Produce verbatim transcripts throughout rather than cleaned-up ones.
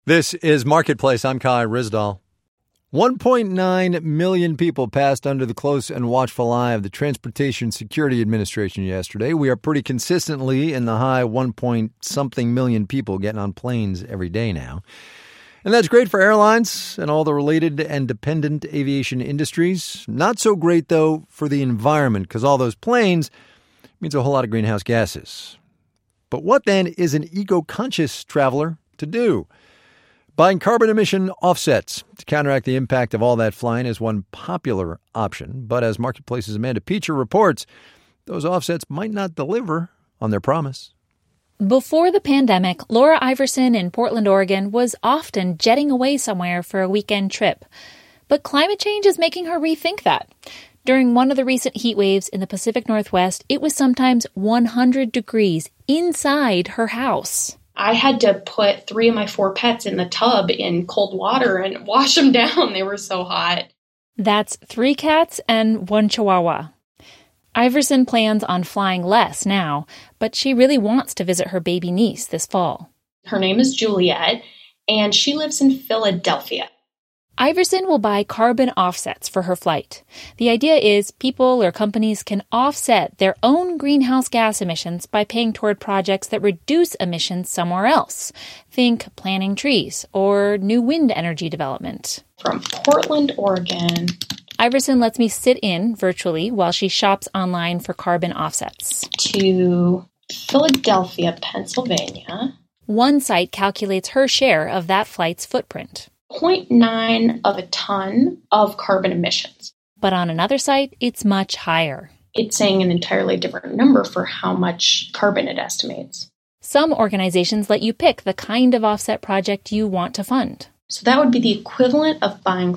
This is Marketplace. I'm Kai Ryssdal. one point nine million people passed under the close and watchful eye of the Transportation Security Administration yesterday. We are pretty consistently in the high one point something million people getting on planes every day now. And that's great for airlines and all the related and dependent aviation industries. Not so great, though, for the environment, because all those planes means a whole lot of greenhouse gases. But what then is an eco-conscious traveler to do? Buying carbon emission offsets to counteract the impact of all that flying is one popular option. But as Marketplace's Amanda Peacher reports, those offsets might not deliver on their promise. Before the pandemic, Laura Iverson in Portland, Oregon, was often jetting away somewhere for a weekend trip. But climate change is making her rethink that. During one of the recent heat waves in the Pacific Northwest, it was sometimes one hundred degrees inside her house. I had to put three of my four pets in the tub in cold water and wash them down. They were so hot. That's three cats and one chihuahua. Iverson plans on flying less now, but she really wants to visit her baby niece this fall. Her name is Juliet, and she lives in Philadelphia. Iverson will buy carbon offsets for her flight. The idea is people or companies can offset their own greenhouse gas emissions by paying toward projects that reduce emissions somewhere else. Think planting trees or new wind energy development. From Portland, Oregon. Iverson lets me sit in virtually while she shops online for carbon offsets. To Philadelphia, Pennsylvania. One site calculates her share of that flight's footprint. zero point nine of a ton of carbon emissions. But on another site, it's much higher. It's saying an entirely different number for how much carbon it estimates. Some organizations let you pick the kind of offset project you want to fund. So that would be the equivalent of buying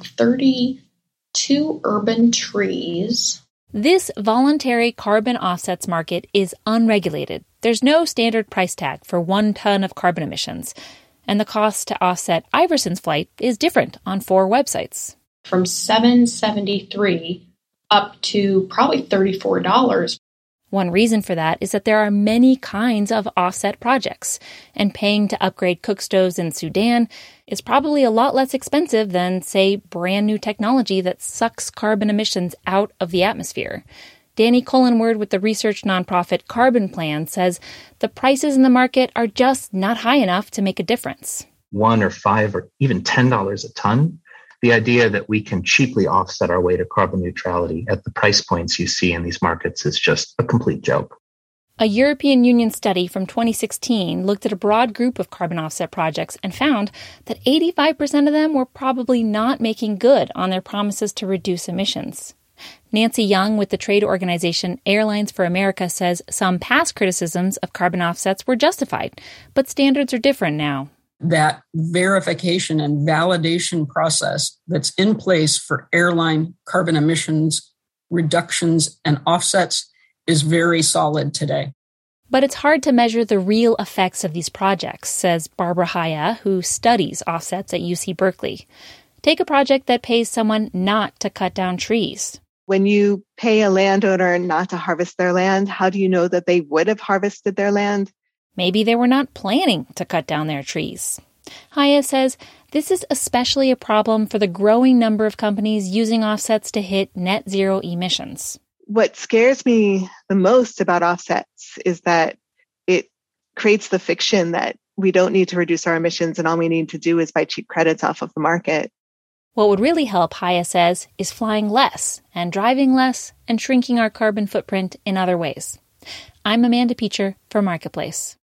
thirty-two urban trees. This voluntary carbon offsets market is unregulated. There's no standard price tag for one ton of carbon emissions. And the cost to offset Iverson's flight is different on four websites. From seven dollars and seventy-three cents up to probably thirty-four dollars. One reason for that is that there are many kinds of offset projects, and paying to upgrade cook stoves in Sudan is probably a lot less expensive than, say, brand new technology that sucks carbon emissions out of the atmosphere. Danny Cullenword with the research nonprofit Carbon Plan says the prices in the market are just not high enough to make a difference. One or five or even ten dollars a ton. The idea that we can cheaply offset our way to carbon neutrality at the price points you see in these markets is just a complete joke. A European Union study from twenty sixteen looked at a broad group of carbon offset projects and found that eighty-five percent of them were probably not making good on their promises to reduce emissions. Nancy Young with the trade organization Airlines for America says some past criticisms of carbon offsets were justified, but standards are different now. That verification and validation process that's in place for airline carbon emissions reductions and offsets is very solid today. But it's hard to measure the real effects of these projects, says Barbara Haya, who studies offsets at U C Berkeley. Take a project that pays someone not to cut down trees. When you pay a landowner not to harvest their land, how do you know that they would have harvested their land? Maybe they were not planning to cut down their trees. Haya says this is especially a problem for the growing number of companies using offsets to hit net zero emissions. What scares me the most about offsets is that it creates the fiction that we don't need to reduce our emissions and all we need to do is buy cheap credits off of the market. What would really help, Haya says, is flying less and driving less and shrinking our carbon footprint in other ways. I'm Amanda Peacher for Marketplace.